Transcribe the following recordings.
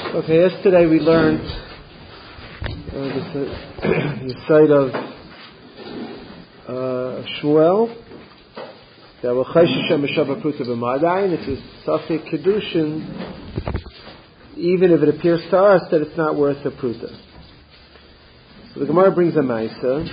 Okay, yesterday we learned the side of Shmuel that will Chayshishem Meshava Pruta B'Madayin. It's a Safek Kedushin, even if it appears to us that it's not worth a Pruta. So the Gemara brings a Maisa.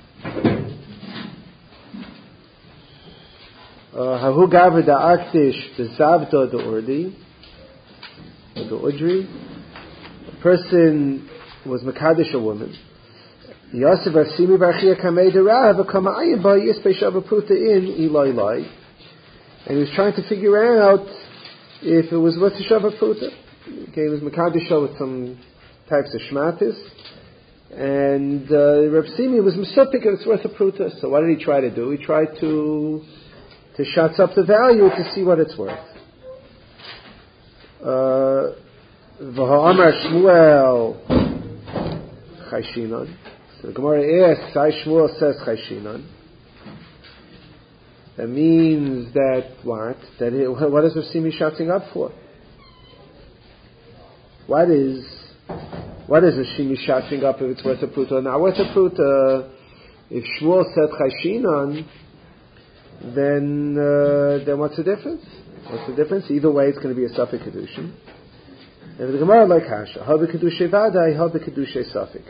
Hahu Gaver da Aktish the Zavda the Urdi, the Udri. A person was Makadish a woman. Yosef Arsimi Barchia Kamei Derav Kamayin Ba Yispei Shava Pruta in Ilai. And he was trying to figure out if it was worth a Shava Pruta. Okay, he was Makadish with some types of shmatis. And Reb Simi was Mesupik if it's worth a Pruta. So what did he try to do? He tried to shots up the value to see what it's worth. V'ha'amar Shmuel Chayshinon. So the Gemara asks, Shmuel says Chayshinon. That means that what? What is Rav Simi shouting up for? What is Rav Simi shouting up if it's worth a pruta? Now, worth a pruta, if Shmuel said Chayshinon, then what's the difference? What's the difference? Either way, it's going to be a Safek Kedushin. And the Gemara like Hasha, Habe Kedushay Vadai, Habe Kedushay Safek.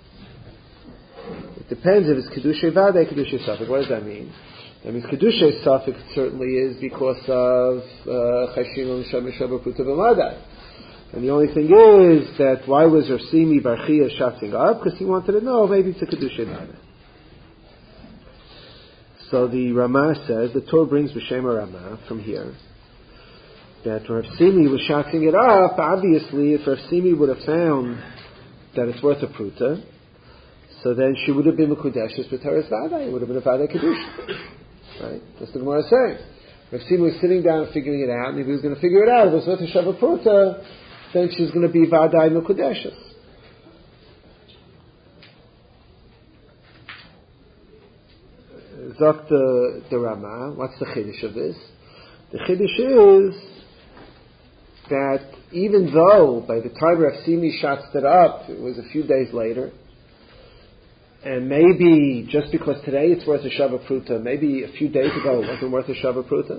It depends if it's Kedushay Vadai, Kedushay Safek. What does that mean? That means Kedushay Safek certainly is because of Chayshinon Shemeshava Pruta B'Madai. And the only thing is that why was Rav Simi Barchia shouting up? Because he wanted to know maybe it's a Kedushay Vadai. So the Ramah says, the Torah brings B'Shema Ramah from here, that Rav Simi was shouting it up. Obviously, if Rav Simi would have found that it's worth a pruta, so then she would have been Mekudeshes B'Teres Vadai. It would have been a Vadai Kedusha. Right? That's the Gemara saying. Rav Simi was sitting down and figuring it out, and if he was going to figure it out, if it was worth a Shava Pruta, then she's going to be Vadai Mekudeshes. Zok the Ramah, what's the Chiddush of this? The Chiddush is that even though by the time Rav Simi shots it up, it was a few days later, and maybe just because today it's worth a Shava Pruta, maybe a few days ago it wasn't worth a Shava Pruta.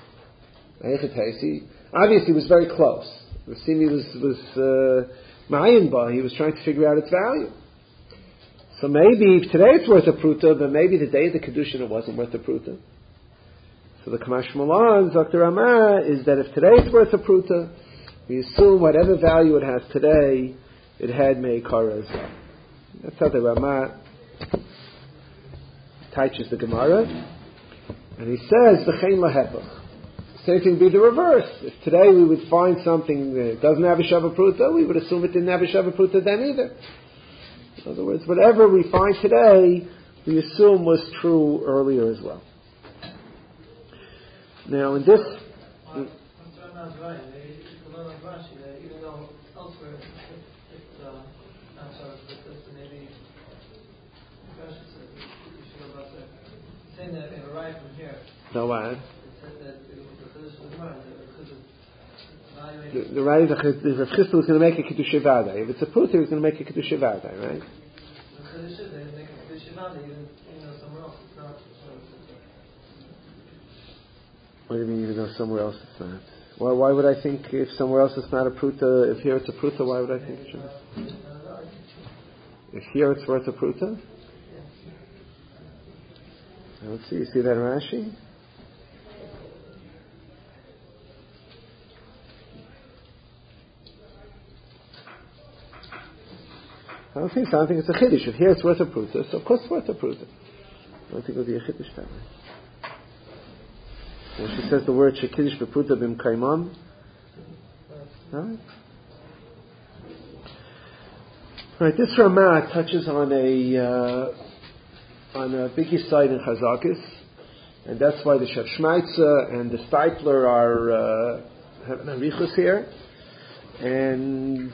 Obviously it was very close. Rav Simi was Ma'ayin Ba, he was trying to figure out its value. So maybe if today it's worth a pruta, then maybe the day of the Kedushin it wasn't worth a pruta. So the Kamash Malan, Dr. Ramah, is that if today it's worth a pruta, we assume whatever value it has today, it had Meikara as well. That's how the Ramah teaches the Gemara. And he says, V'chein lahepach. Same thing would be the reverse. If today we would find something that doesn't have a Shava Pruta, we would assume it didn't have a Shava Pruta then either. In other words, whatever we find today, we assume was true earlier as well. Now, in this... Even though elsewhere it's not so, but maybe saying that they arrived from here. No, what? It said that the right is the Rav Chisda was going to make a Kedushay Vadai. If it's a Pruta, he was going to make a Kedushay Vadai, right? The Chiddush is they make a Kedushay Vadai even somewhere else. It's not. What do you mean even though somewhere else it's not? Why would I think if somewhere else it's not a Pruta, if here it's a Pruta, why would I think it should? If here it's worth a Pruta? Let's see, you see that in Rashi? I don't think so. I don't think it's a Chiddush. If here it's worth a pruta, so of course it's worth a pruta. I don't think it would be a Chiddush that way. When she says the word Shekiddush b'pruta b'im kaimam, right, this Ramah touches on a biggie side in Chazakis, and that's why the Shef Shmaitza and the Stipler have an arichus here, and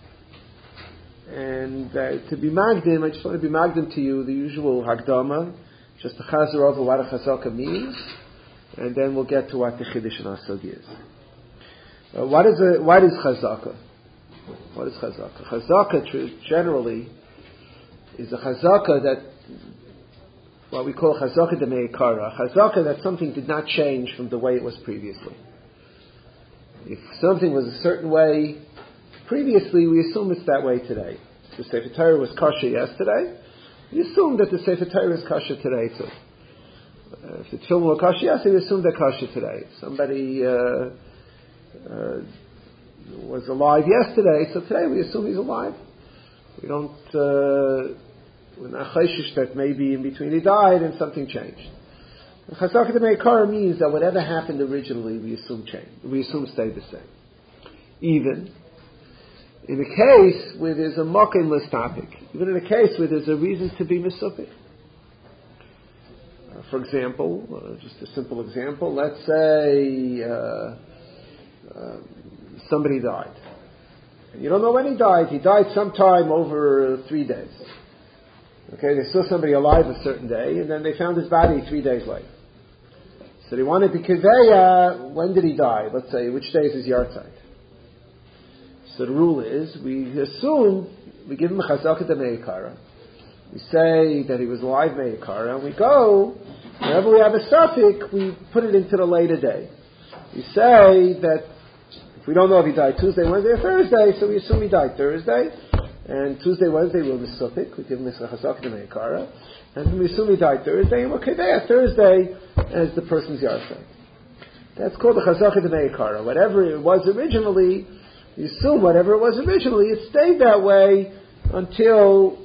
to be magdim, I just want to be magdim to you the usual Hagdama, just the Chazer over what a Chazaka means, and then we'll get to what the Chiddush and Asog is. What is Chazaka? What is chazaka? Chazaka generally is a chazaka that, what we call chazaka de meikara, chazaka that something did not change from the way it was previously. If something was a certain way previously, we assume it's that way today. If the Sefer Torah was kosher yesterday, we assume that the Sefer Torah is kosher today too. If the tefillin were kosher yesterday, we assume they're kosher today. If somebody was alive yesterday, so today we assume he's alive. We don't, we're not chayshish that maybe in between he died and something changed. Chazaka de meikara means that whatever happened originally, we assume stayed the same. Even in a case where there's a mokinless topic, even in a case where there's a reason to be misupik. For example, just a simple example, let's say somebody died. And you don't know when he died. He died sometime over 3 days. Okay, they saw somebody alive a certain day, and then they found his body 3 days later. So they wanted to convey, when did he die? Let's say, which day is his yahrzeit? So the rule is, we assume, we give him a chazaka de meikara. We say that he was alive meikara, and we go, whenever we have a suffix, we put it into the later day. We say that, if we don't know if he died Tuesday, Wednesday, or Thursday, so we assume he died Thursday, and Tuesday, Wednesday, we'll misupik, we give him a chazaka de meikara, and we assume he died Thursday, and we'll convey Thursday as the person's yahrzeit. That's called the chazaka de meikara. Whatever it was originally, you assume whatever it was originally, it stayed that way until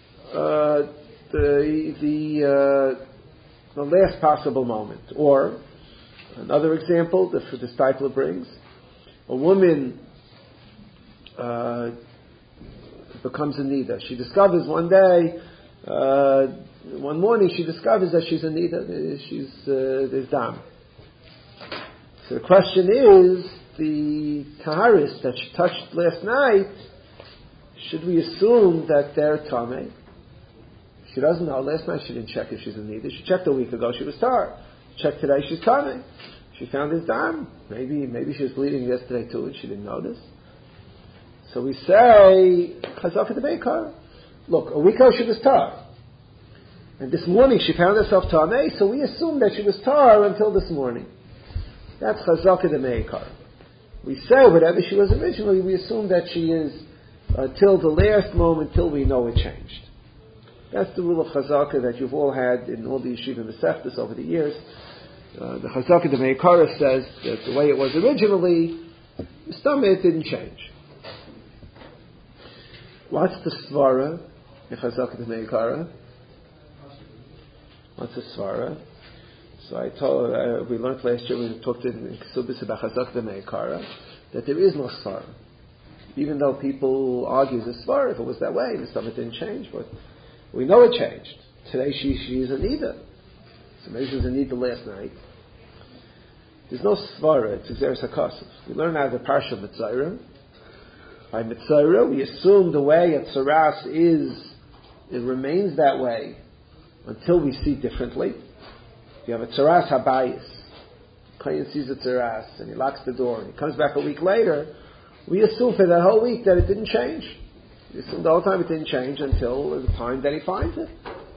the last possible moment. Or another example that the Steipler brings: a woman becomes a nida. She discovers one day, one morning, she discovers that she's a nida. There's dam. So the question is, the taharis that she touched last night, should we assume that they're tameh? She doesn't know. Last night she didn't check if she's a nida. She checked a week ago. She was tar. Checked today. She's tameh. She found his dam. Maybe she was bleeding yesterday too, and she didn't notice. So we say chazaka de meikara. Look, a week ago she was tar, and this morning she found herself tameh. So we assume that she was tar until this morning. That's chazaka de meikara. We say whatever she was originally, we assume that she is till the last moment, till we know it changed. That's the rule of chazaka that you've all had in all the yeshiva mesechtas over the years. The chazaka de meikara says that the way it was originally, it didn't change. What's the svara in chazaka de meikara? What's the svara? So I told, we learned last year, we talked in Kesubis about chazaka de meikara, that there is no svara. Even though people argue the svara, if it was that way, the stuff didn't change, but we know it changed. Today she is a nida. So maybe she was a nida last night. There's no svara, it's Xeris HaKosov. We learn out of the Parsha Mitzayra. By Mitzayra, we assume the way a tzaras is, it remains that way until we see differently. If you have a tzaras habayis, Kohen sees a tzaras and he locks the door and he comes back a week later, we assume for that whole week that it didn't change. We assume the whole time it didn't change until the time that he finds it.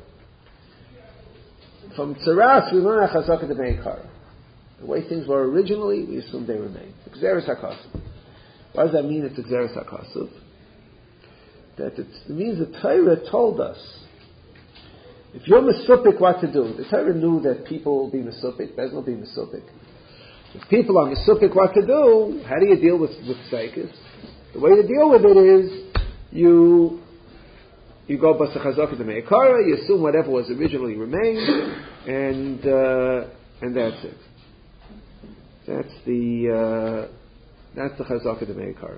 From tzaras, we learn a chazaka de meikara. The way things were originally, we assume they remain. Xeris HaKosov. What does that mean, it's Xeris HaKosov? That it means the Torah told us, if you're mesupik, what to do. The Torah knew that people will be mesupik, Bez will be mesupik. If people are mesupik, what to do, how do you deal with seikis? The way to deal with it is, you go b'as chazaka de meikara, you assume whatever was originally remained, and that's it. That's the chazaka de meikara.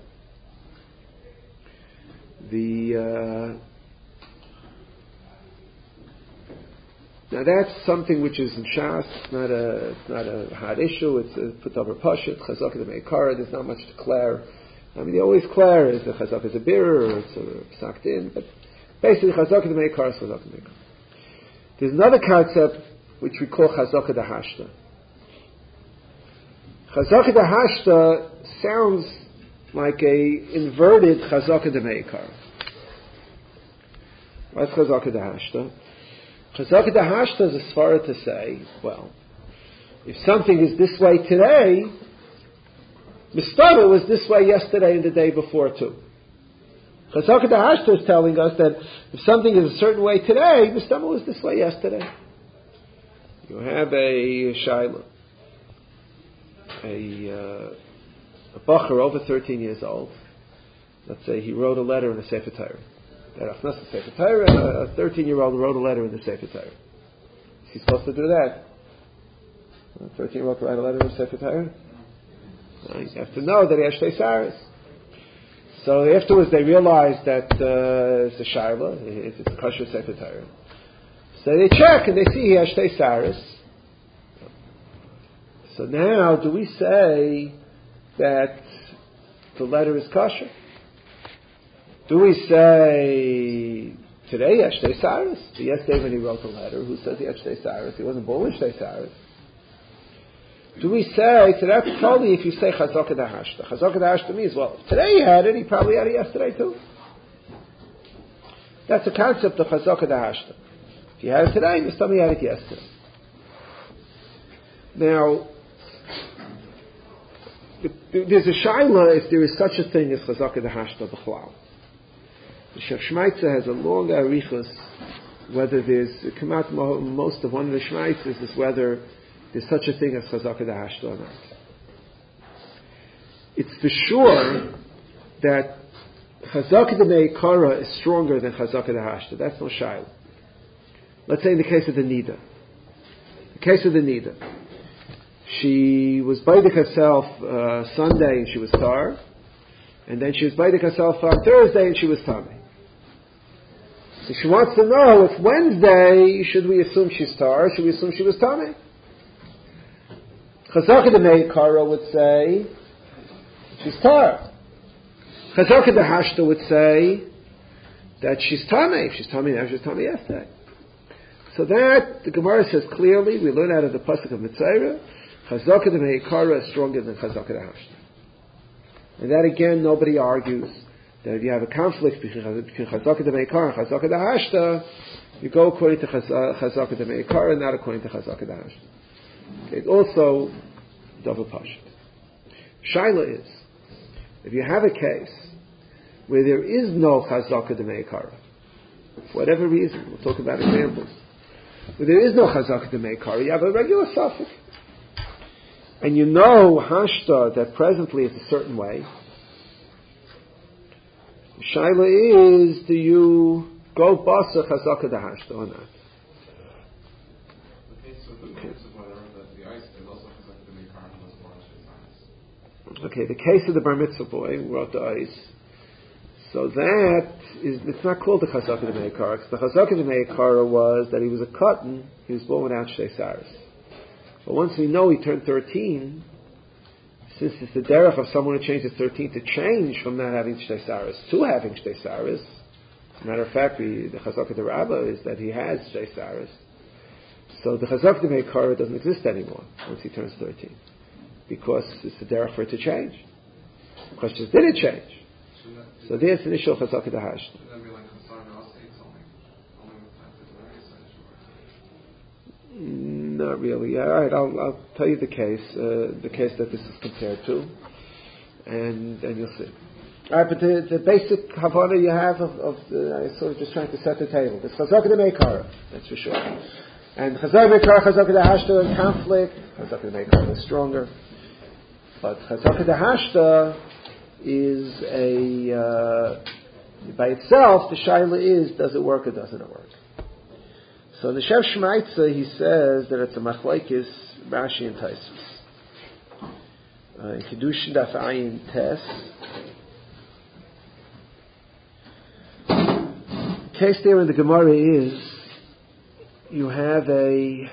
Now that's something which is in Shas. It's not a hard issue. It's put over Pashut, chazaka de meikara. There's not much to clear. I mean, they always clear is the chazaka is a beer or it's a sucked in, but basically chazaka de meikara is chazaka de meikara. There's another concept which we call chazaka de hashta. Chazaka de hashta sounds like a inverted chazaka de meikar. What's chazaka de hashta? Chazaka de hashta is a svara to say, well, if something is this way today, Mistama was this way yesterday and the day before too. Chazaka de hashta is telling us that if something is a certain way today, Mistama was this way yesterday. You have a shaila, a bacher over 13 years old. Let's say he wrote a letter in the Sefer Torah. That's not the Sefer Torah. A 13-year-old wrote a letter in the Sefer Torah. Is he supposed to do that? A 13-year-old write a letter in the Sefer Torah? No, you have to know that he has shtei saris. So afterwards they realized that it's a shaila, it's a kosher Sefer Torah. So they check and they see he has shtei saris. So now, do we say that the letter is kosher? Do we say today he has shtei saris? Yesterday when he wrote the letter, who says he has shtei saris? He wasn't born with shtei saris. Do we say, so that's probably if you say chazaka da hashta. Chazaka da hashta means, well, today he had it, he probably had it yesterday too. That's the concept of chazaka da hashta. If you had it today, you tell me you had it yesterday. Now, there's a shaila if there is such a thing as chazaka da hashta b'chlal. The Shef Shmaitza has a long arichus whether there's, come out most of one of the Shmaitzes is whether there's such a thing as chazaka da hashta or not. It's for sure that chazaka da meikara is stronger than chazaka da hashta. That's no shaila. Let's say in the case of the Nida. The case of the Nida. She was baidik herself Sunday and she was tar, and then she was baidik herself on Thursday and she was tummy. So she wants to know if Wednesday, should we assume she's tar, or should we assume she was tummy? Chazaka da meikara would say she's tar. Chazaka da hashta would say that she's tummy. If she's tummy now, she's tummy yesterday. So that, the Gemara says clearly, we learn out of the Pasuk of Mitzayra, Chazaka da meikara is stronger than Chazaka da hashta. And that again, nobody argues that if you have a conflict between Chazaka da meikara and Chazaka da hashta, you go according to Chazaka da meikara and not according to Chazaka da hashta. Okay, it's also double pashut. Shaila is, if you have a case where there is no Chazaka da meikara, for whatever reason, we'll talk about examples, where there is no chazaka da meikara, you have a regular suffix. And you know hashta that presently is a certain way. The shaila is, do you go basa chazaka da hashta or not? Okay, the case of the bar mitzvah boy who wrote the ice. So that is, it's not called the chazaka da meikara, because the chazaka da meikara was that he was a katan, he was born without shtei saris. But once we know he turned 13, since it's the derech of someone who changes 13 to change from not having shtei saris to having shtei saris, as a matter of fact, the chazaka da rabbah is that he has shtei saris. So the chazaka da meikara doesn't exist anymore once he turns 13, because it's the derech for it to change. The question is, did it change? So there's initial chazaka da hashta. Not really. All right, I'll tell you the case that this is compared to, and you'll see. All right, but the basic havana you have of I sort of just trying to set the table. It's chazaka da meikara, that's for sure. And chazaka da meikara, chazaka da hashta in conflict. Chazaka da meikara is stronger, but chazaka da hashta is by itself, the shaila is, does it work or doesn't it work? So the Shef Shmaitza, he says that it's a machlekes Rashi and Taisus. In Kedushin Daf Ayin Tes, the case there in the Gemara is, you have a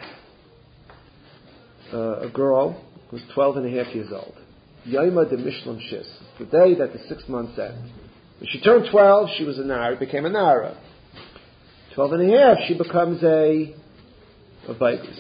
girl who's 12 and a half years old. Yaima de Mishlam Shis. The day that the 6 months end. When she turned 12, she was a Nara, became a Nara. 12 and a half, she becomes a Baigus.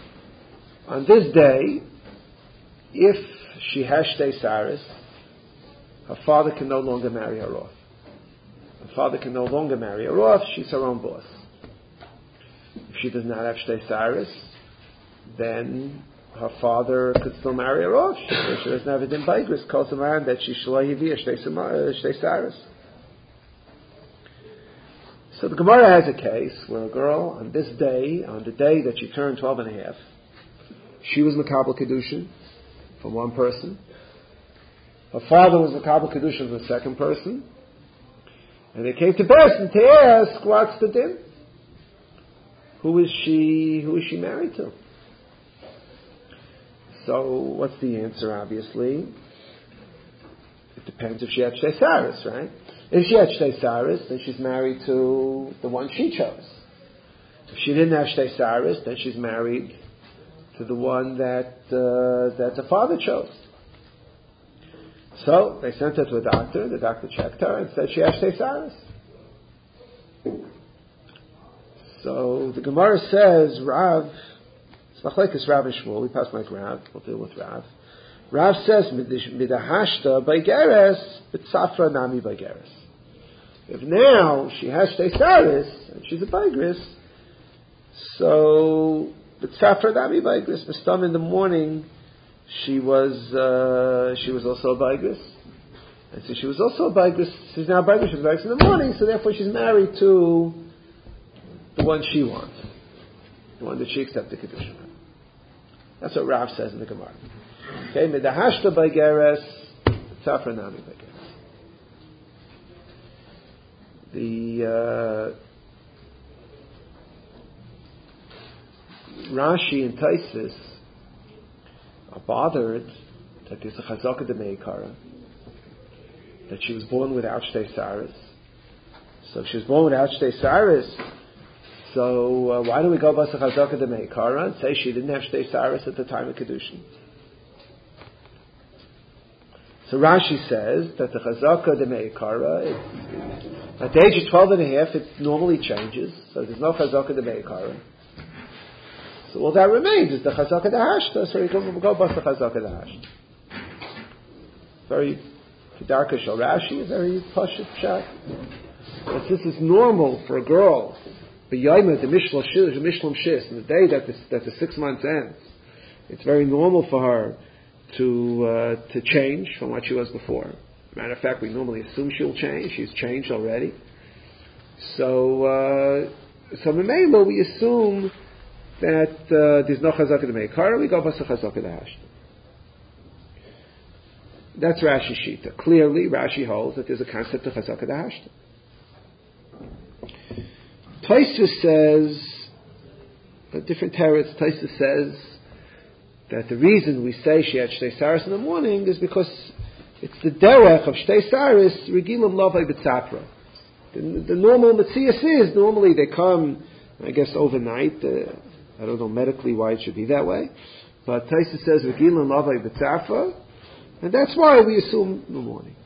On this day, if she has shtei saris, her father can no longer marry her off. Her father can no longer marry her off. She's her own boss. If she does not have Shtei Saris, then her father could still marry her off. She doesn't have a din baigris. Calls him around that she shalai hivia Shtei Saris. So the Gemara has a case where a girl on this day, on the day that she turned 12 and a half, she was Makabel Kedushin from one person. Her father was Makabel Kedushin from the second person. And they came to Beis to ask, what's the din? Who is she married to? So what's the answer, obviously? It depends if she had Shtei Saris, right? If she had Shtei Saris, then she's married to the one she chose. If she didn't have Shtei Saris, then she's married to the one that the father chose. So they sent her to a doctor. The doctor checked her and said she has Shtei Saris. So the Gemara says, Rav, it's machlekes Rav and Shmuel. We pass like Rav. We'll deal with Rav. Rav says, midahashta baigeres, b'tzafra nami baigeres. If now she has Shtei Saris and she's a baigris, so b'tzafra nami baigris. B'stam in the morning, she was also a baigris. And so she was also a baigris. She's now a baigris. She's a baigris in the morning, so therefore she's married to the one she wants, the one that she accepted kedusha. That's what Rav says in the Gemara. Okay, midahashta baigeres, tzafra nami baigeres. The Rashi and Taisis are bothered that there's a chazaka de meikara, that she was born without Shtei Saris. So if she was born without Shtei Saris, so why do we go by the chazaka de meikara and say she didn't have Shtei Saris at the time of kedushin? So Rashi says that the chazaka de meikara, at the age of 12 and a half, it normally changes. So there's no chazaka de meikara. So all that remains is the chazaka de hashta. So we go by the chazaka de hashta. Very kedarka shel Rashi, a very pashut pshat. But this is normal for a girl. B'yayma the mishlam shis, on the day that the 6 months ends, it's very normal for her to change from what she was before. Matter of fact, we normally assume she'll change. She's changed already. So Memela, we assume that there's no chazaka to make her. We go by chazaka to hashta. That's Rashi Shita. Clearly, Rashi holds that there's a concept of chazaka to hashta. Tosfos says a different teretz. Tosfos says that the reason we say she had Shtei Saris in the morning is because it's the derech of Shtei Saris regilam lavai b'tzapra. The normal metzias is normally they come, I guess, overnight. I don't know medically why it should be that way, but Tosfos says regilam lavai b'tzapra, and that's why we assume in the morning.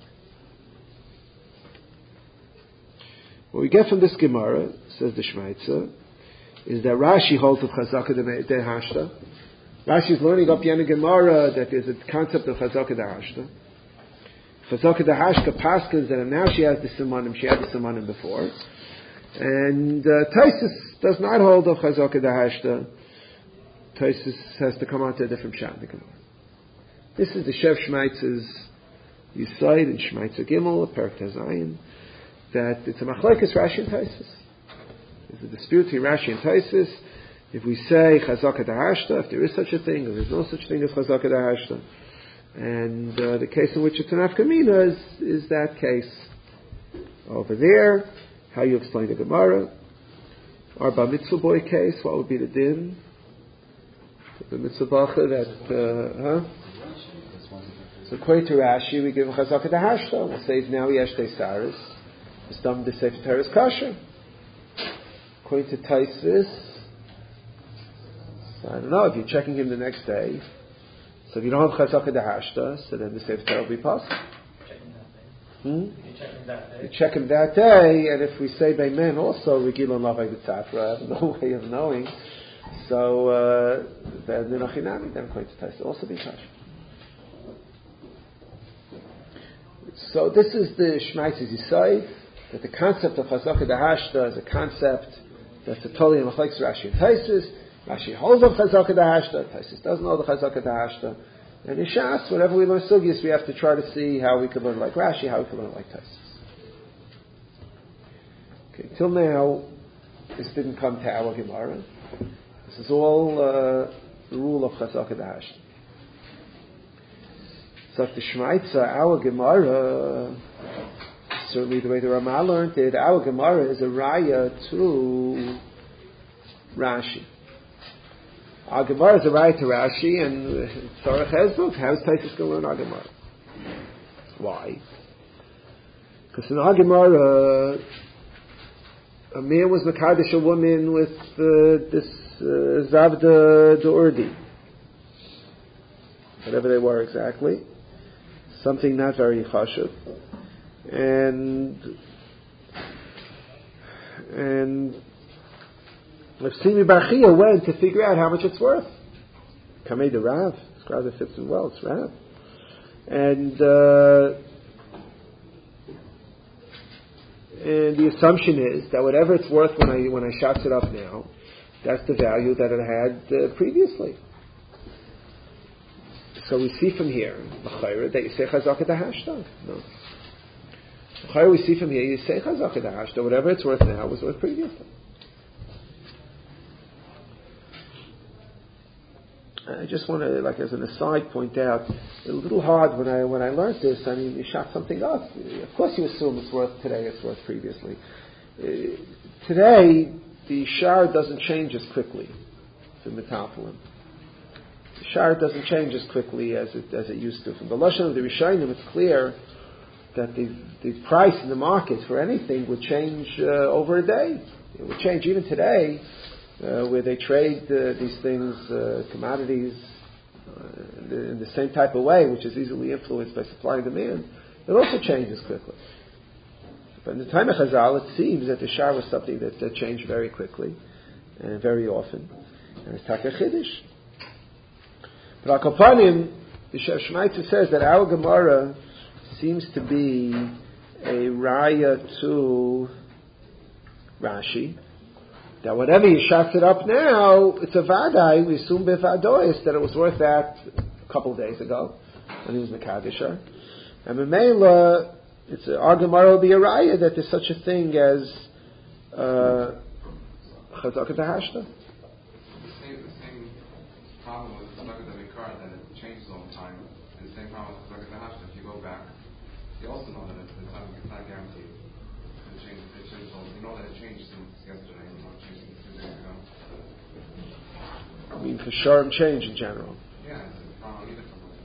What we get from this Gemara, says the Shmaitzer, is that Rashi holds of Chazaka de Hashta. Rashi is learning up Yana Gemara that there's a concept of Chazaka de Hashta. Chazaka de Hashta paskins that now she has the Simanim, she had the Simanim before. And Tosfos does not hold of Chazaka de Hashta. Tosfos has to come out to a different pshat in the Gemara. This is the Shev Shmaitzer's Yisaid in Shmaitzer Gimel, Perek Tezayin, that it's a machlekes Rashi and Tosfos. There's a dispute between Rashi and Tosfos. If we say chazaka dahashta, if there is such a thing, or there's no such thing as chazaka dahashta, and the case in which it's an afkamina is that case over there. How you explain the Gemara? Our bar mitzvah boy case, what would be the din? The mitzvah bacha that So according to Rashi, we give him chazaka dahashta. We'll say now he has Shtei Saris. Stam de Sefer Torah is kosher. According to Tosfos, I don't know, if you're checking him the next day, so if you don't have chazaka dahashta, so then the Sefer Torah will be possible. You check him that day, and if we say Beimen also, Regilon Lavai B'tzafra, I have no way of knowing, so then Ninochinami, then according to Tosfos, also be kosher. So this is the Shmaitz's Yisai, that the concept of Chazaka Dahashta is a concept that's a totally Machlekes Rashi and Taisus. Rashi holds on Chazaka Dahashta, Taisus doesn't know the Chazaka Dahashta. And in Shas, whenever we learn Sugyas, we have to try to see how we can learn like Rashi, how we can learn like Taisus. Okay, till now, this didn't come to our Gemara. This is all the rule of Chazaka Dahashta. So if the Shmaitza, our Gemara, certainly the way the Ramah learned it, our Gemara is a raya to Rashi. Our Gemara is a raya to Rashi, and Tzarech Hezbollah, how is Taisus going to learn our Gemara? Why? Because in our Gemara, a man was Mekadesh a woman with this Zavda Urdi. Whatever they were exactly. Something not very chashuv. And Simi Barchia went to figure out how much it's worth. Kamei the Rav. This Rav that fits in well, it's Rav. And the assumption is that whatever it's worth when I shots it up now, that's the value that it had previously. So we see from here, that you say Chazaka Dahashta. No. We see from here, you say Chazaka Dahashta, whatever it's worth now was worth previously. I just want to, like as an aside, point out, a little hard when I learned this. I mean, you shot something up. Of course you assume it's worth today, it's worth previously. Today, the shar doesn't change as quickly to metalphalim. The shar doesn't change as quickly as it used to. From the lashon of the Rishonim, it's clear that the price in the market for anything would change over a day. It would change even today, where they trade these things, commodities, in the same type of way, which is easily influenced by supply and demand. It also changes quickly. But in the time of Chazal, it seems that the shar was something that changed very quickly and very often, and it's taka chiddush. But Al Kapanim, the Shmaitza says that our Gemara seems to be a raya to Rashi, that whatever you shots it up now, it's a vadai, we assume bevadois, that it was worth that a couple of days ago, when he was Mekadisher. And Memela, our Gemara will be a raya that there's such a thing as Chazaka Dahashta. The same problem with Chazaka Dahashta, that it changes all the time. And the same problem with Chazaka Dahashta, if you go back, you also know that it's not guaranteed. It changes all. You know that it changed since yesterday. You know it changed since 2 days ago. I mean, for sure, change in general. Yeah, it's a problem either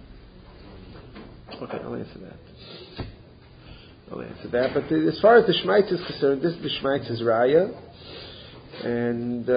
from Okay, I'll answer that. But as far as the Shmaitz is concerned, this is the Shmaitz's raya, and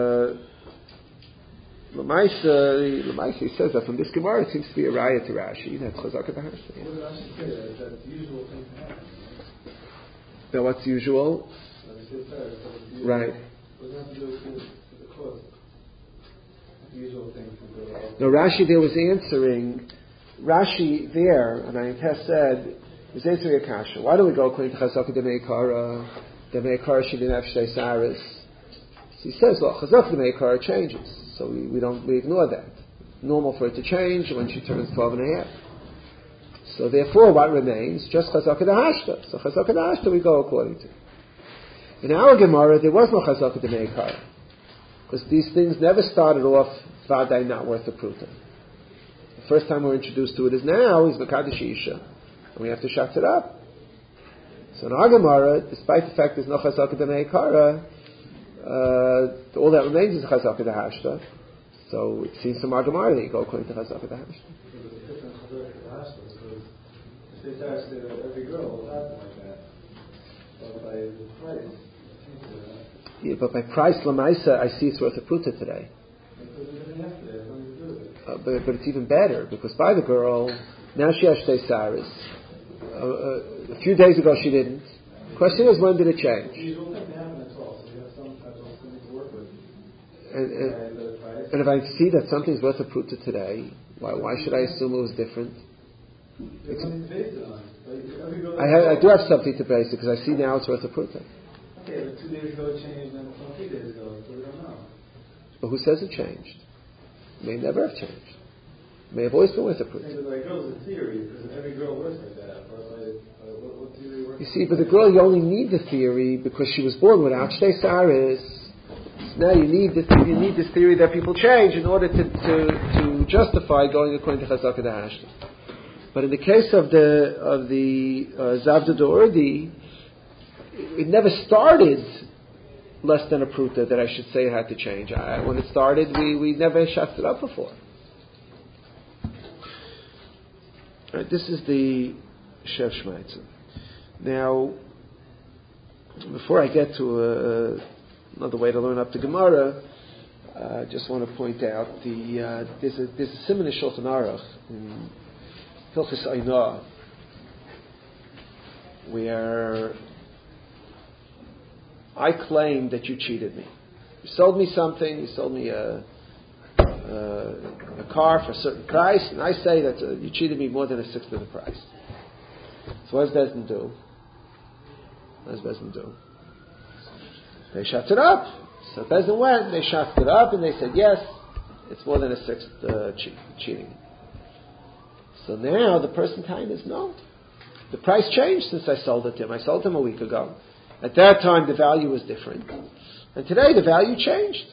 Lamaisa says that from this Gemara it seems to be a raya to Rashi. That's Chazaka Dahashta. What did Rashi say? That's the usual thing to happen. Now, what's usual? Right. What does that have to do with the cause? The usual thing to do. No, Rashi there was answering. Rashi there, and I said, is answering a kasha. Why do we go according to Chazaka Demeikara? Demeikara she didn't have Shtei Saras. So he says, well, Chazaka Demeikara changes, so we ignore that. Normal for it to change when she turns 12 and a half. So therefore, what remains? Just Chazaka Dahashta. So Chazaka Dahashta we go according to. In our Gemara, there was no Chazaka Demeikara, because these things never started off Vadai not worth a pruta. The first time we're introduced to it is now, is Mekadesh Isha, and we have to shut it up. So in our Gemara, despite the fact there's no Chazaka Demeikara, all that remains is Chazaka Dahashta. So it seems from our Gemara that you go according to Chazaka Dahashta. Every girl will have it like that. But by the price, yeah, but by price, Lamaisa, I see it's worth a pruta today. But it's even better, because by the girl, now she has Shtei Saras. A few days ago she didn't. The question is, when did it change? And if I see that something's worth a pruta today, why should I assume it was different? It's based on. Like, every girl I do have something to base it because I see now it's worth a pruta. Okay, but 2 days ago it changed, and 3 days ago, so we don't know. But who says it changed? It may never have changed. It may have always been worth a pruta. But like girls in theory, because every girl works like that. But what theory works? You see, but the girl, you only need the theory because she was born without shtei saris. Now you need this theory that people change in order to justify going according to Chazaka Dahashta. But in the case of the Zavda D'Ordi, it never started less than a pruta that I should say it had to change. When it started, we never shot it up before. Right, this is the Shev Shmaitzer. Now, before I get to another way to learn up the Gemara, I just want to point out there's a siman in Shulchan Aruch in Hilchos Einah where I claim that you cheated me. You sold me something. You sold me a car for a certain price, and I say that you cheated me more than a sixth of the price. So what does Bezdin do? They shut it up. So Bezdin went, they shut it up, and they said, yes, it's more than a sixth cheating. So now the person kind is no. The price changed since I sold it to him. I sold him a week ago. At that time, the value was different. And today, the value changed.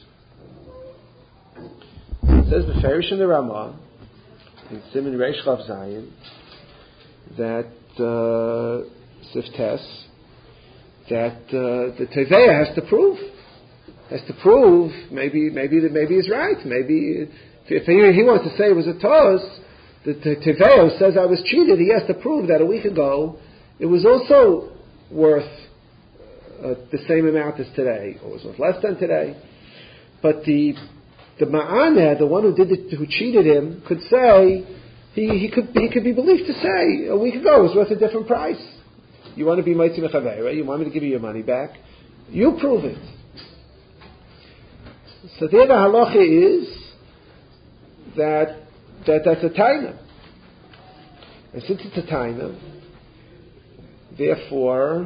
It says, Beferish in the Ramah, in Siman Reish Chav Zayin, that Siftes, that the Teveya has to prove. Maybe he's right. Maybe if he wants to say it was a toss, the Teveya says I was cheated. He has to prove that a week ago it was also worth the same amount as today, or was worth less than today. But the Ma'aneh, the one who cheated him, could say he could be believed to say a week ago it was worth a different price. You want to be Maitzim Echavei, you want me to give you your money back? You prove it. So there the halacha is that's a taina. And since it's a taina, therefore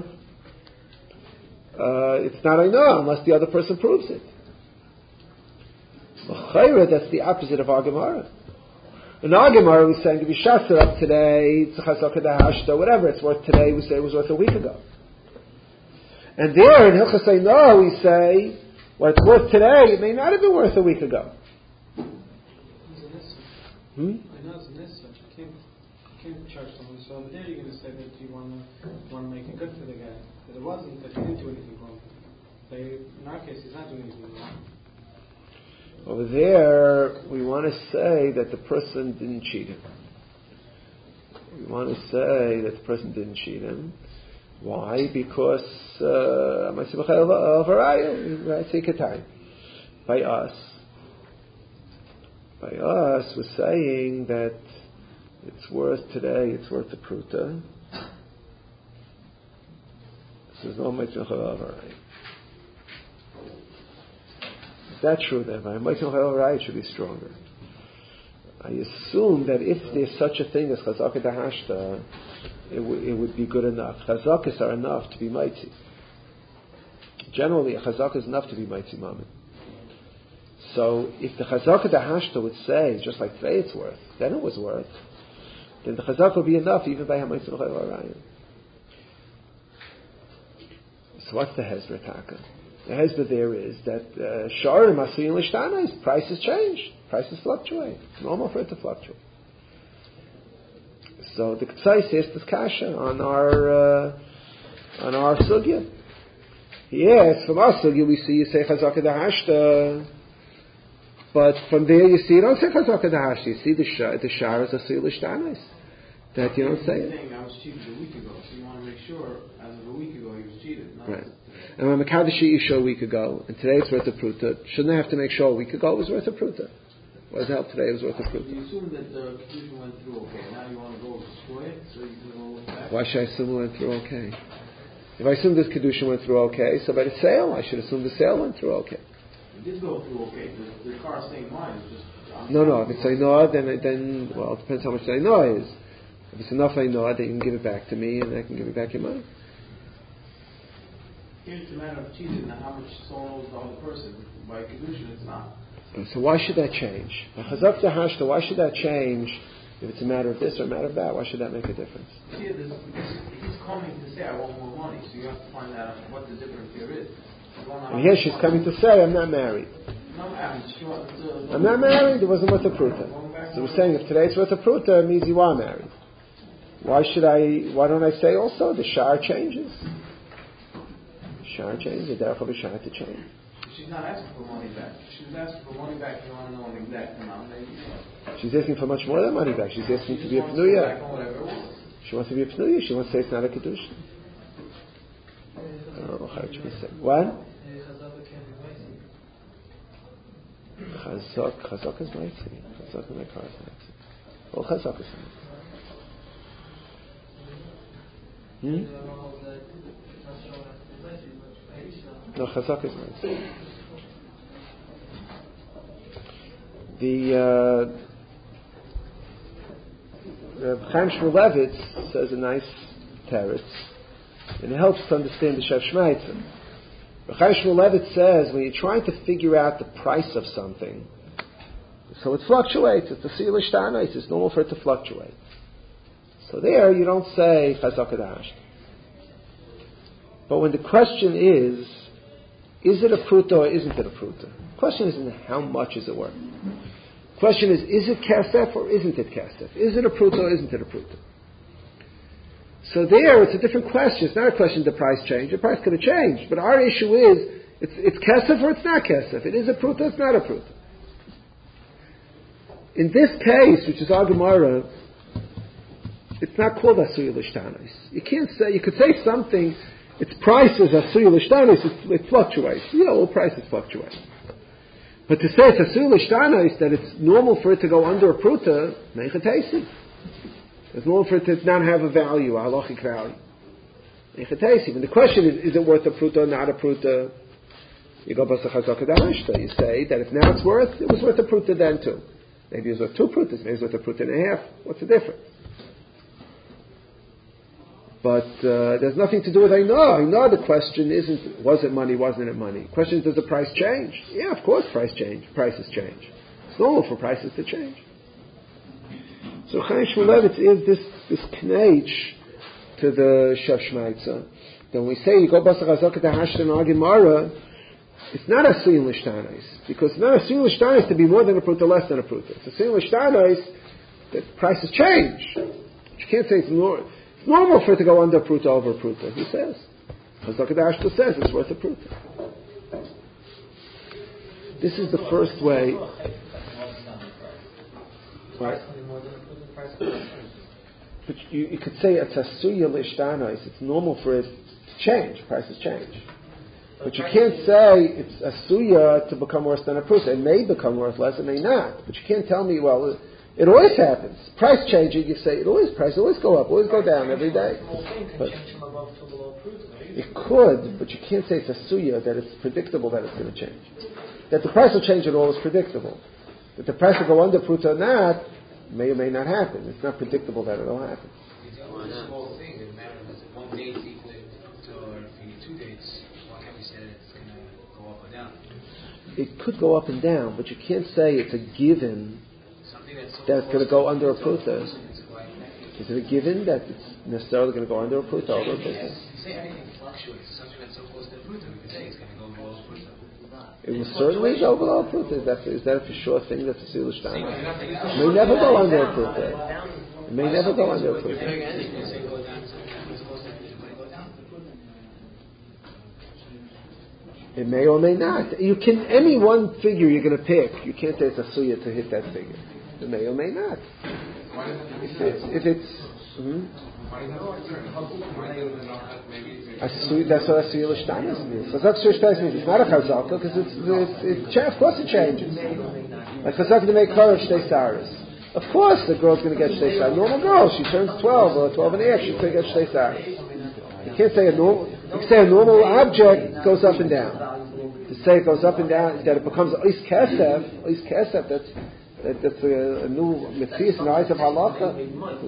it's not Einah unless the other person proves it. That's the opposite of our Gemara. In our Gemara, we're saying if you shot it up today, it's Chazaka Dahashta, whatever it's worth today, we say it was worth a week ago. And there in Hilchos Einah, we say what it's worth today, it may not have been worth a week ago. I know it's a nissa. You can't charge someone. So over there, you're going to say that you want to make it good for the guy. But it wasn't that he didn't do anything wrong. In our case, he's not doing anything wrong. Over there, we want to say that the person didn't cheat him. Why? Because by us, we're saying that it's worth today, it's worth the pruta. This is no mitzvah chalav. Is that true then? By mitzvah chalav, it should be stronger. I assume that if there's such a thing as chazaka dahashta, it would be good enough. Chazakas are enough to be mighty. Generally, a chazaka is enough to be mighty mammon. So, if the chazaka dahashta would say, just like today it's worth, then it was worth, then the chazaka would be enough even by hamitzvah chalav. So what's the hezbollah taka? The hezbollah there is that sharim asiyim l'shtanos, prices change, prices fluctuate. It's normal for it to fluctuate. So the K'tzai says this kasha on our sugya. Yes, from our sugya we see you say chazaka dahashta, but from there you see you don't say chazaka dahashta. You see the shar is asiyim l'shtanos. That you don't say it. I was cheated a week ago, so you want to make sure as of a week ago he was cheated. Right. And when Mekadesh you show a week ago, and today it's worth a pruta, shouldn't I have to make sure a week ago it was worth a pruta? What does it help today it was worth a pruta? You assume that the conclusion went through okay. Now you want to go destroy it, so you can go back. Why should I assume it went through okay? If I assume this Kedusha went through okay, so by the sale, I should assume the sale went through okay. It did go through okay. The car staying mine is just... No, if it's Einah, then well, it depends how much Einah is. If it's enough I know, then you can give it back to me, and I can give you back your money. Here it's a matter of cheating, not how much someone owes the other person. By Kedushin, it's not. So why should that change? Chazak Dahashta, why should that change if it's a matter of this or a matter of that? Why should that make a difference? Here, he's coming to say, I want more money, so you have to find out what the difference here is. And here she's coming to say, I'm not married. I'm not married, it wasn't worth a pruta. So we're saying if today it's worth a pruta, it means you are married. Why don't I say also the shar changes? Shar changes, the derech of a shar to change. She's not asking for money back. She's asking for money back, you want to know an exact amount. She's asking for much more than money back. She's asking to be a pnuya. She wants to be a pnuya. She wants to say it's not a kedusha. What? Chazak is mighty. Chazak is mighty. Oh, chazak is mighty. No, chazak is mighty. The Chaim Shmulevitz says a nice teretz, and it helps to understand the Shev Shmaitzer. Chaim Shmulevitz says when you're trying to figure out the price of something, so it fluctuates. It's a siyul ishtanos. It's normal for it to fluctuate. So there you don't say chazak adash. But when the question is it a pruta or isn't it a pruta? The question isn't how much is it worth. The question is it kasef or isn't it kasef? Is it a pruta or isn't it a pruta? So there, it's a different question. It's not a question of the price change. The price could have changed. But our issue is, it's kasef or it's not kasef. It is a pruta, it's not a pruta. In this case, which is our Gemara, it's not called asuyah l'shtanos. You can't say, you could say something, its price is asuyah l'shtanos, it fluctuates. All prices fluctuate. But to say it's asuyah l'shtanos, that it's normal for it to go under a pruta, meichatesi. It's normal for it to not have a value, a halachic value. Meichatesi. When the question is it worth a pruta or not a pruta? You go basa chazaka da'ashta. You say that if now it was worth a pruta then too. Maybe it was worth 2 prutas, maybe it was worth a pruta and a half. What's the difference? But there's nothing to do with I know the question isn't, was it money, wasn't it money? The question is, does the price change? Yeah, of course prices change. It's normal for prices to change. So Chaim Shmulevitz is this knech to the Shev Shmaitzer. Then we say, you go Basar Chazak Dahashta and Gemara, it's not a siyul l'shtanos, because it's not a siyul l'shtanos to be more than a pruta, less than a pruta. It's a siyul l'shtanos that prices change. You can't say it's normal. It's normal for it to go under a pruta over a pruta. Who says? Chazak Dahashta says it's worth a pruta. This is the first way. Right. But you could say it's a siyul l'shtanos. It's normal for it to change. Prices change. But you can't say it's a suya to become worse than a pruta. It may become worth less, it may not. But you can't tell me, well, it always happens. Price changing, you say, price always go up, always go down every day. But it could, but you can't say it's a suya, that it's predictable that it's going to change. That the price will change at all is predictable. That the price will go under pruta or not, may or may not happen. It's not predictable that it will happen. It's only a small thing. It matters if 1 date is equal to, or if you need 2 dates. It's going to go up or down. It could go up and down, but you can't say it's a given that it's going to go under a pruta. Is it a given that it's necessarily going to go under a pruta over a pruta? You say anything fluctuates. Something that's so close to a pruta, we could say it's going to go below a pruta. It will certainly go below a pruta. Is that a for sure thing that's a siyul l'shtanos? It may never go under a pruta. It may never go under a pruta. It may or may not. Any one figure you're going to pick, you can't say it's a suya to hit that figure. It may or may not. If it's that's what a siyul l'shtanos means. Chazak siyul l'shtanos means it's not a chazaka because of course it changes. Like chazak to make courage shtei saris. Of course the girl's going to get shtei saris. Normal girl, she turns 12 or 12 and a half, she's going to get shtei saris. You can't say you can say a normal object goes up and down. To say it goes up and down, that it becomes at least kesef, that's That's a new mitzvah in the eyes of halacha.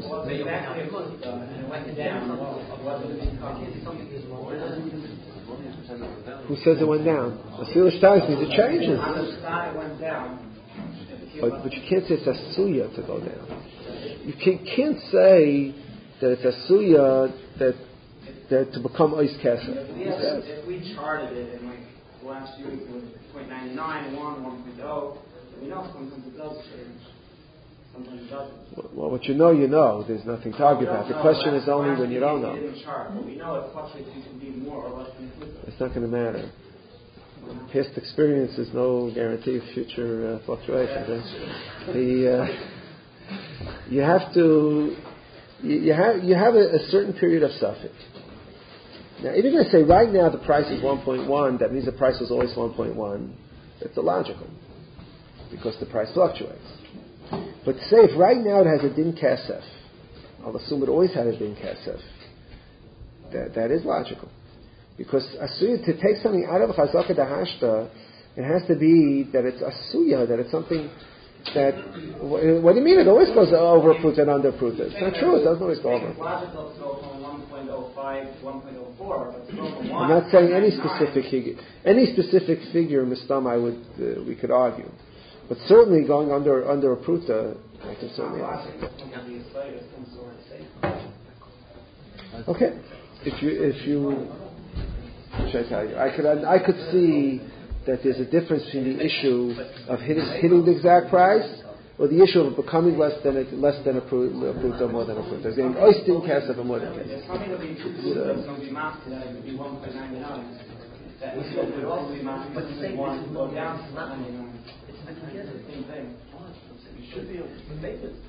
Who says it went down? Asila Shtais means it changes. But you can't say it's asuya to go down. You can't say that it's asuya that to become ois kesef. If we charted it and like last year it was 0.99, 1.0, we know sometimes it does change. Sometimes it doesn't. Well, what you know. There's nothing to argue about. The question is only when you don't know. We know it fluctuates, it can be more or less than it. It's not going to matter. Past experience is no guarantee of future fluctuations. You have a certain period of suffix. Now, if you're going to say right now the price is 1.1, that means the price was always 1.1. That's illogical because the price fluctuates. But say if right now it has a din kasef, I'll assume it always had a din kasef. That is logical. Because asuya, to take something out of chazaka dahashta, it has to be that it's asuya, that it's something that, what do you mean? It always goes over pruta and under pruta. It's not true, it doesn't always go over. It's logical to go from 1.05 to 1.04, but still from 1. I'm not saying any specific figure, Mistam, we could argue. But certainly going under a pruta, I can certainly argue. Okay. If you should I tell you? I could see that there's a difference between the issue of hitting the exact price or the issue of becoming less than a pruta, more than a pruta. Saying oistin kasef more than kasef. Something would be 2 prutas, going to be masked, that it would be 1.99. That would also be masked, but the same one go down to 99. It's the same thing. You should be able to make it.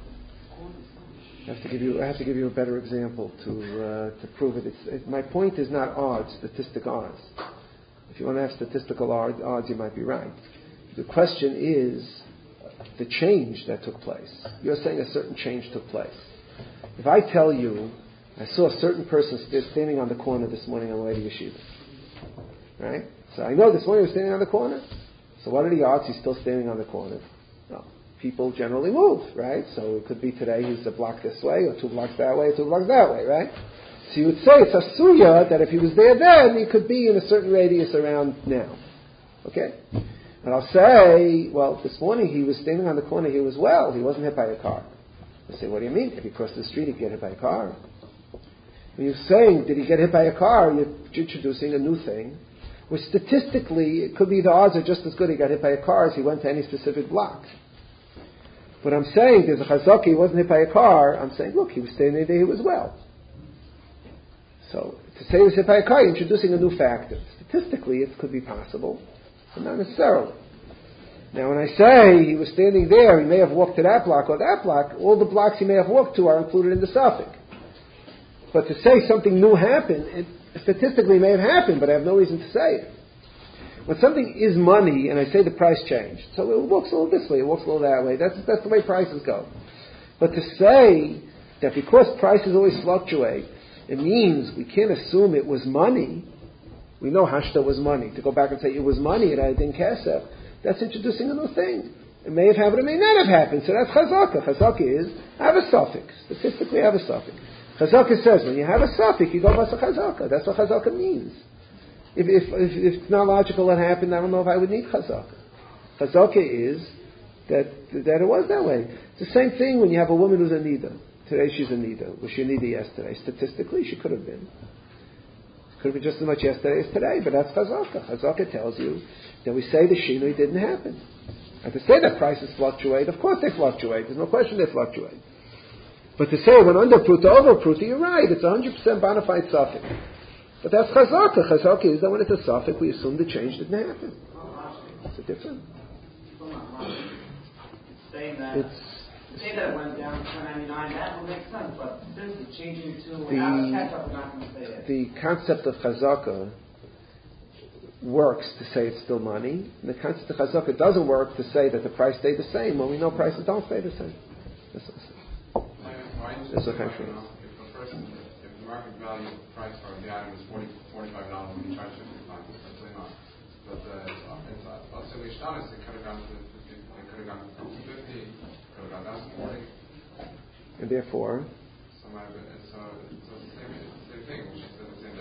I have to give you a better example to prove it. My point is not odds, statistic odds. If you want to have statistical odds, you might be right. The question is the change that took place. You're saying a certain change took place. If I tell you, I saw a certain person standing on the corner this morning on the way to Yeshiva. Right? So I know this morning he was standing on the corner. So what are the odds he's still standing on the corner? Well, people generally move, right? So it could be today he's a block this way, or 2 blocks that way, or 2 blocks that way, right? So you would say it's asuya that if he was there then, he could be in a certain radius around now. Okay? And I'll say, well, this morning he was standing on the corner, he wasn't hit by a car. I say, what do you mean? If he crossed the street, he'd get hit by a car. When you're saying, did he get hit by a car, you're introducing a new thing, which statistically, it could be the odds are just as good he got hit by a car as he went to any specific block. But I'm saying there's a chazaka, he wasn't hit by a car, I'm saying, look, he was standing there, he was well. So, to say he was hit by a car, you're introducing a new factor. Statistically, it could be possible, but not necessarily. Now, when I say he was standing there, he may have walked to that block or that block, all the blocks he may have walked to are included in the suffix. But to say something new happened, it statistically may have happened, but I have no reason to say it. When something is money, and I say the price changed, so it works a little this way, it works a little that way. That's the way prices go. But to say that because prices always fluctuate, it means we can't assume it was money. We know hashta was money. To go back and say it was money, it had din kesef, that's introducing a new thing. It may have happened, it may not have happened. So that's chazaka. Chazaka is, have a suffix. Statistically, have a suffix. Chazaka says, when you have a suffix, you go by chazaka. That's what chazaka means. If it's not logical it happened, I don't know if I would need chazaka. Chazaka is that it was that way. It's the same thing when you have a woman who's a nida. Today she's a nida. Was she a nida yesterday? Statistically, she could have been. Could have been just as much yesterday as today, but that's chazaka. Chazaka tells you that we say the shinui didn't happen. And to say that prices fluctuate, of course they fluctuate. There's no question they fluctuate. But to say when under pruta, over pruta, you're right. It's 100% bona fide suffix. But that's chazaka. Chazaka is that when it's a suffix, we assume the change didn't happen. It's a different. Say that it went down to 199, that would make sense. But since it's changing to without catch-up, we're not going to say it. The concept of chazaka works to say it's still money. And the concept of chazaka doesn't work to say that the price stayed the same when we know prices don't stay the same. That's what I'm saying. If the market value price for the item is $45, we charge $55. That's really not. But I'll say we start it cut it down to $50. They could have gotten 50, could have gotten down to 40. And therefore? So it's the same thing. She said the same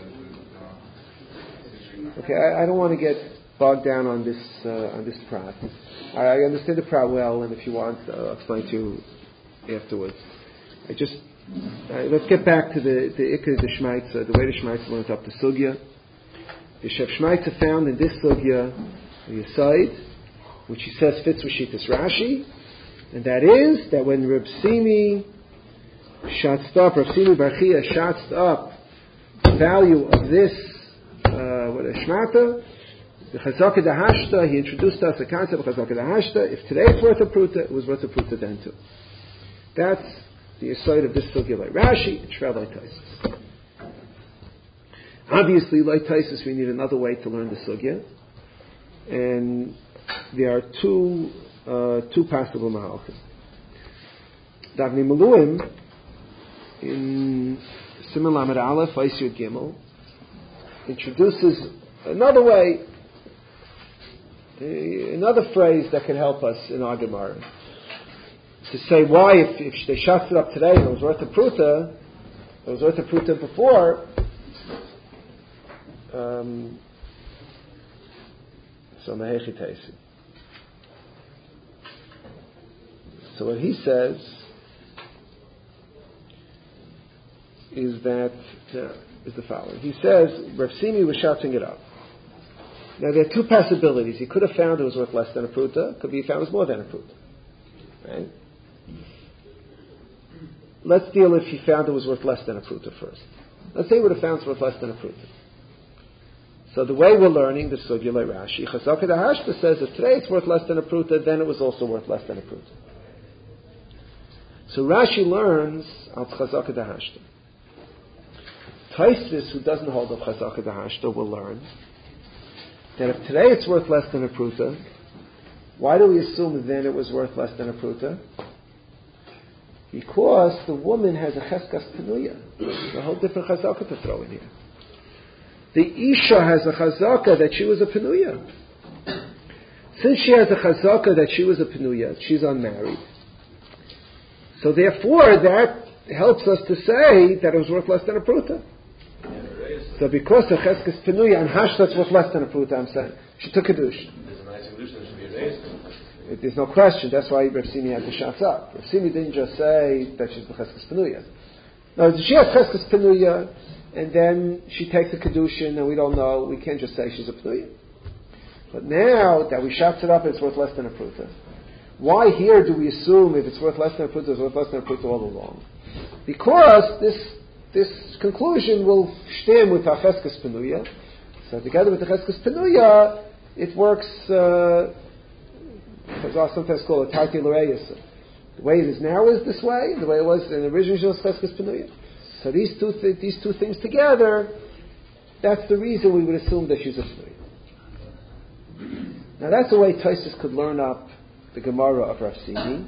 that okay, I don't want to get bogged down on this prat. I understand the prat well, and if you want, I'll explain to you afterwards. Let's get back to the Ikar, the Shmaitza, the way the Shmaitza learns up the Sugya. The Shef Shmaitza found in this Sugya the Yesod, which he says fits with Shittas Rashi, and that is that when Reb Simi Rav Simi Bar Chia shotzed up the value of this Shmata, the Chazaka Dahashta, he introduced us a concept of Chazaka Dahashta. If today it's worth a pruta, it was worth a pruta then too. That's the Yesod of this Sugya like Rashi, and Shver like Taisus. Obviously, like Taisus, we need another way to learn the Sugya. And there are two possible mahalchim. Davnei Meluim, in Siman Lamed Aleph, Eis Yud Gimel, introduces another way, another phrase that can help us in our Gemara. To say why, if they shot it up today and it was worth a pruta, before, so Mehechi Teisi. So what he says is that is the following. He says Rav Simi was shouting it up. Now there are two possibilities. He could have found it was worth less than a pruta. Could be found it was more than a pruta. Right? Let's deal if he found it was worth less than a pruta first. Let's say he would have found it was worth less than a pruta. So the way we're learning the Sugya like Rashi, Chazaka Dahashta says if today it's worth less than a pruta, then it was also worth less than a pruta. So Rashi learns al Chazaka Dahashta. Taisus, who doesn't hold of Chazaka Dahashta, will learn that if today it's worth less than a pruta, why do we assume that then it was worth less than a pruta? Because the woman has a cheskas penuya. There's a whole different chazaka to throw in here. The Isha has a chazaka that she was a penuya. Since she has a chazaka that she was a penuya, she's unmarried. So therefore, that helps us to say that it was worth less than a pruta. So because the cheskas penuya and hashtat's worth less than a pruta, I'm saying she took a douche. There's no question. That's why Rav Simi had the shots up. Rav Simi didn't just say that she's b'cheskas penuya. No, she has cheskas penuya, and then she takes a kedushin, and we don't know. We can't just say she's a penuya. But now that we shots it up, it's worth less than a pruta. Why here do we assume if it's worth less than a pruta, it's worth less than a pruta all along? Because this conclusion will stand with our cheskas penuya. So together with the cheskas penuya, it works. I sometimes call it Tarti L'Reyes. The way it is now is this way, the way it was in the original Cheskas Penuya. So these two things together, that's the reason we would assume that she's a Penuya. Now that's the way Taisus could learn up the Gemara of Rav Simi.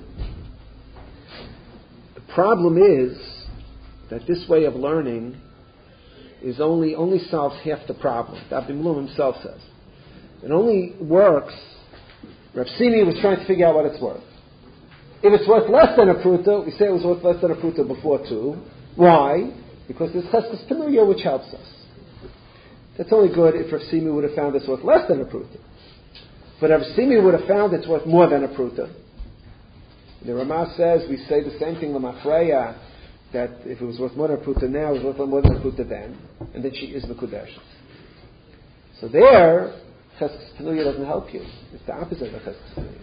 The problem is that this way of learning is only solves half the problem. Davnei Meluim himself says. It only works. Rav Simi was trying to figure out what it's worth. If it's worth less than a pruta, we say it was worth less than a pruta before too. Why? Because there's cheskas penuya which helps us. That's only good if Rav Simi would have found it's worth less than a pruta. But Rav Simi would have found it's worth more than a pruta. The Ramah says we say the same thing l'mafreya, that if it was worth more than a pruta now, it was worth more than a pruta then, and then she is mekudesh. So there, cheskas penuya doesn't help you. It's the opposite of cheskas penuya.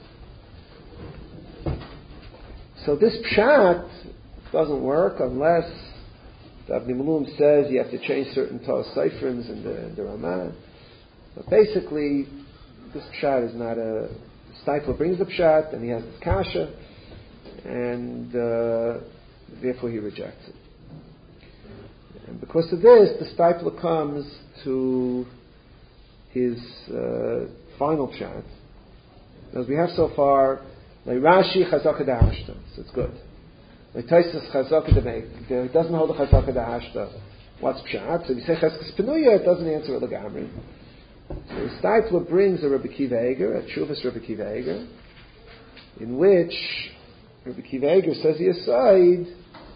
So this pshat doesn't work unless Davnei Meluim says you have to change certain Torah seifrims in the Ramah. But basically, this pshat is not a... Steipler brings the pshat, and he has this kasha, and therefore he rejects it. And because of this, the Steipler comes to his final pshat. As we have so far, like Rashi Chazaka Dahashta, so it's good. Like Taisus Chazaka Dahashta, it doesn't hold the Chazaka Dahashta. What's pshat? So if you say Cheskas Penuya, it doesn't answer it Lagamri. So the Steipler brings a Rebbe Kiva Eger, a Chuvas Rebbe Kiva Eger, in which Rabbi Akiva Eiger says the aside,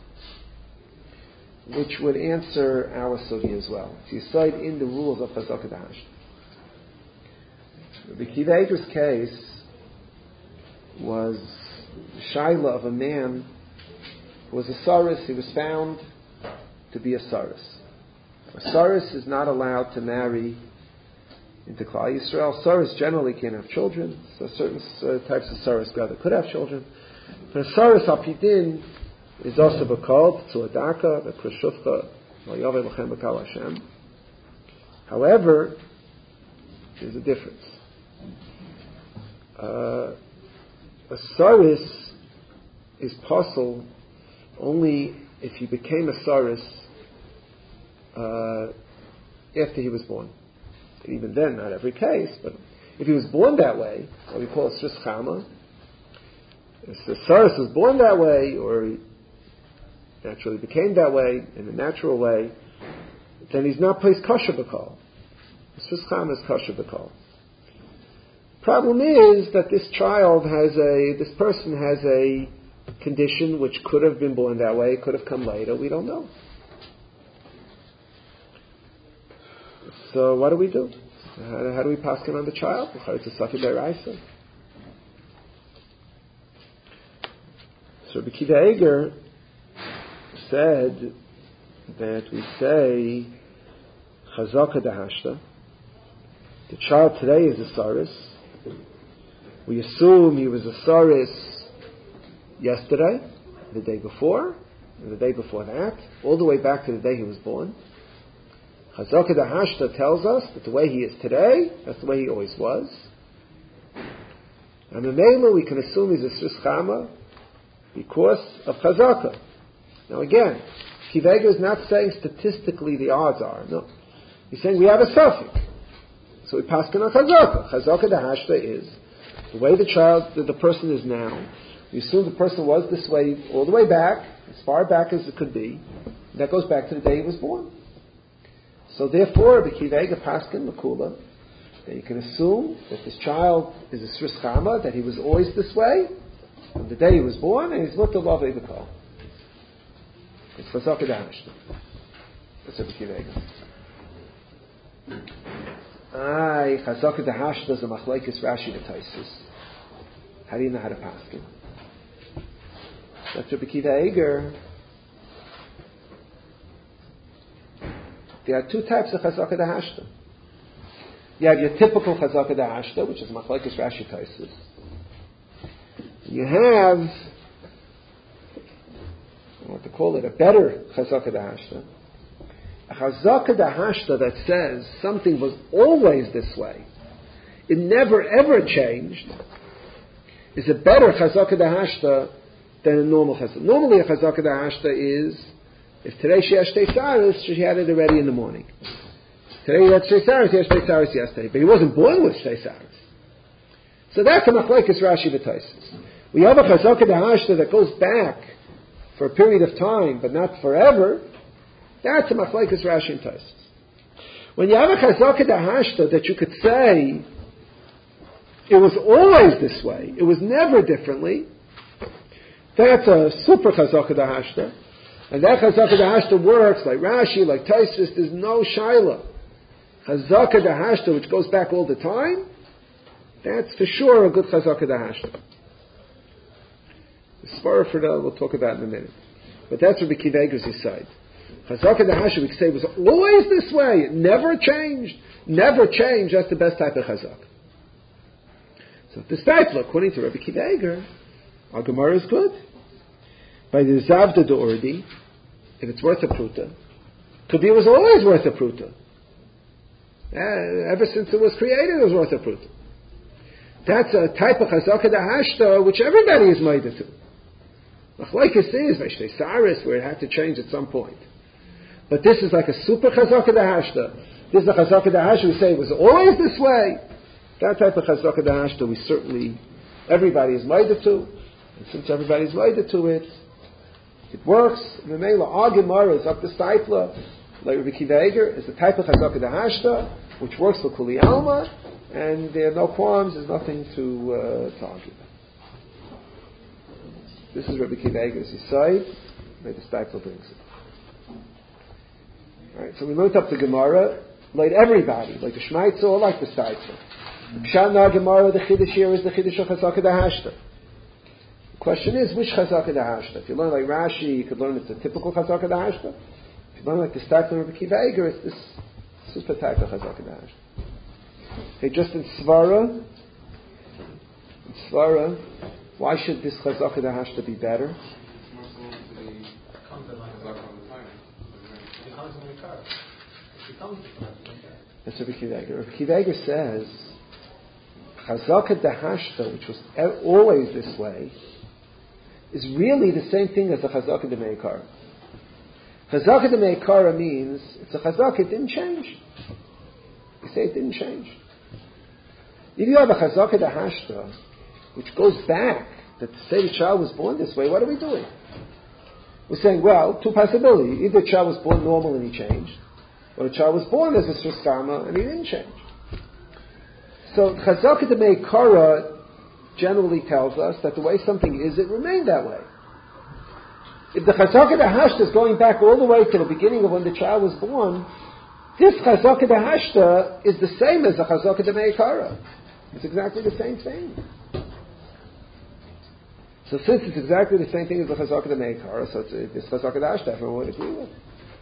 which would answer our sugi as well. It's the aside in the rules of Chazaka Dahashta. Rabbi Akiva Eiger's case was the shaila of a man who was a saris. He was found to be a saris. A saris is not allowed to marry into Klal Yisrael. Saris generally can't have children, so certain types of saris rather could have children. But a saris al pidin is also called tzuadaka, the krishufcha, v'yaveh lachem b'kal Hashem. However, there's a difference. A saris is possible only if he became a saris after he was born. Even then, not every case, but if he was born that way, what we call a Sris Chama, if the saris was born that way, or he naturally became that way, in a natural way, then he's not placed kosher b'kol. The Sris Chama is kosher b'kol. Problem is that this person has a condition which could have been born that way, could have come later, we don't know. So what do we do? How do we pass him on the child? It's a Safed Deraisa. So Rabbi Akiva Eiger said that we say Chazaka Dahashta. The child today is a saris. We assume he was a saris yesterday, the day before, and the day before that, all the way back to the day he was born. Chazaka Dahashta tells us that the way he is today, that's the way he always was. And in Mela, we can assume he's a Sris Chama because of Chazaka. Now again, Akiva Eiger is not saying statistically the odds are. No. He's saying we have a suffix. So we pass on Chazaka. Chazaka Dahashta is the way the person is now. We assume the person was this way all the way back, as far back as it could be. And that goes back to the day he was born. So therefore, the Akiva Eiger paskin Makula, that you can assume that this child is a Sris Chama, that he was always this way from the day he was born, and he's mutter lavei b'kol. It's Chazaka Dahashta. That's what the Akiva Eiger. Chazaka Dahashta is a machlekes Rashi v'Taisus. How do you know how to paskin? That's what the Akiva Eiger. There are two types of Chazaka Dahashta. You have your typical Chazaka Dahashta, which is machlekes Rashi Taisus. You have, what to call it, a better Chazaka Dahashta. A Chazaka Dahashta that says something was always this way, it never ever changed, is a better Chazaka Dahashta than a normal Chazaka. Normally a Chazaka Dahashta is, if today she has Shtei Saris, she had it already in the morning. Today he had Shtei Saris, he had Shtei Saris yesterday. But he wasn't born with Shtei Saris. So that's a machlekes Rashi v'Taisus. We have a Chazaka Dahashta that goes back for a period of time, but not forever. That's a machlekes Rashi and Taisus. When you have a Chazaka Dahashta that you could say, it was always this way, it was never differently, that's a super Chazaka Dahashta. And that Chazaka Dahashta works like Rashi, like Taisus. There's no shaila. Chazaka Dahashta, which goes back all the time, that's for sure a good Chazaka Dahashta. The Svara for that we'll talk about in a minute. But that's what Akiva Eiger's side. Chazaka Dahashta we can say was always this way. It never changed. Never changed. That's the best type of Chazaka. So this type, according to Rabbi Akiva Eiger, our Gemara is good. By the Zavda D'Ordi, if it's worth a pruta, could be it was always worth a pruta. Ever since it was created, it was worth a pruta. That's a type of Chazaka Dahashta which everybody is made to. Machlekes is Shtei Saris, where it had to change at some point. But this is like a super Chazaka Dahashta. This is a Chazaka Dahashta we say it was always this way. That type of Chazaka Dahashta we certainly, everybody is made to. And since everybody is made to it, it works. Memela, our Gemara is up to Steipler, like Rabbi Akiva Eiger, is the type of Chazaka Dahashta, which works for Kuli Alma, and there are no qualms, there's nothing to argue about. This is Rabbi Akiva Eiger's Yisai. Maybe the Steipler brings it. All right, so we learned up the Gemara, like everybody, like the Shmaitzer or like the Steipler. Pshat Gemara, the Chiddush here is the Chiddush of Chazaka Dahashta. The question is, which Chazaka Dahashta? If you learn like Rashi, you could learn it's a typical Chazaka Dahashta. If you learn like the Steipler Rabbi Akiva Eiger, it's this super type of Chazaka Dahashta. Okay, just in Svara, why should this Chazaka Dahashta be better? That's Rabbi Akiva Eiger. Rabbi Akiva Eiger says Chazaka Dahashta, which was always this way, is really the same thing as the Chazaka D'Meikara. Chazaka D'Meikara means it's a Chazaka, it didn't change. You say it didn't change. If you have a Chazaka Dahashta, which goes back, that say the child was born this way, what are we doing? We're saying, well, two possibilities. Either the child was born normal and he changed, or the child was born as a Sristama and he didn't change. So Chazaka D'Meikara generally tells us that the way something is, it remained that way. If the Chazaka Dahashta is going back all the way to the beginning of when the child was born, this Chazaka Dahashta is the same as the Chazaka D'Meikara. It's exactly the same thing. So since it's exactly the same thing as the Chazaka D'Meikara, so this Chazaka Dahashta everyone would agree with.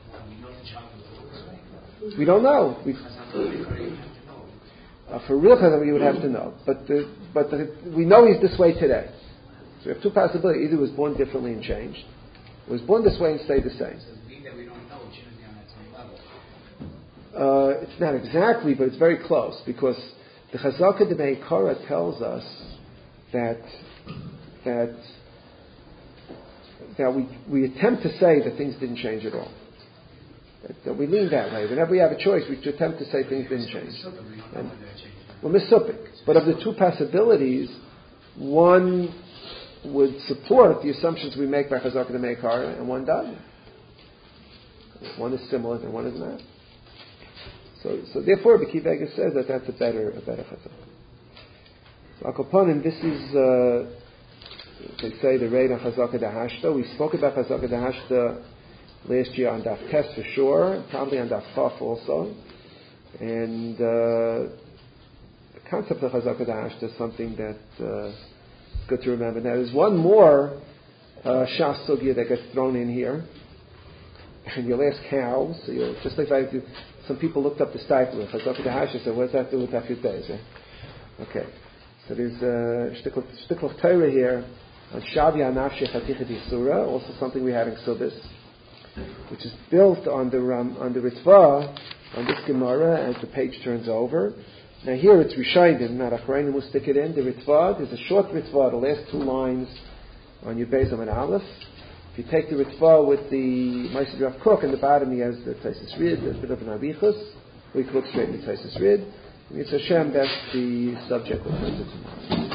We don't know. For real Chazaka, we would have to know. But we know he's this way today. So we have two possibilities. Either he was born differently and changed, or he was born this way and stayed the same. It's not exactly, but it's very close, because the Chazaka D'Meikara tells us that we attempt to say that things didn't change at all. That we lean that way. Whenever we have a choice, we attempt to say things didn't change. Well, misupik. But of the two possibilities, one would support the assumptions we make by Chazaka D'Meikara, and one doesn't. One is similar and one is not. So therefore, Rabbi Akiva Eiger says that that's a better Chazaka. So Akoponim, this is they say the Reid on Chazaka Dahashta. We spoke about Chazaka Dahashta last year on Daf Tes for sure, probably on Daf Chaf also. And the concept of Chazaka Dahashta is something that is good to remember. Now, there's one more Shas Sugya that gets thrown in here. And you'll ask how. So you'll, just like I do, some people looked up the Steipler. Chazaka Dahashta said, what does that have to do with Daf Yudbeis? Okay. So there's Shtikl of Torah here on Shavi Anafshi Chaticha D'Isura, also something we had in Ksubis, which is built on the Ritva, on this Gemara, as the page turns over. Now here it's Rishaydim, not Achrayim, we'll stick it in. The Ritva, there's a short Ritva, the last two lines on your Beis and Aleph. If you take the Ritva with the Ma'aser Rav Kook, in the bottom he has the Taisus Rid, there's a bit of an Abichus, we can look straight at the Taisus Rid. It's Hashem, that's the subject we'll turn to tomorrow.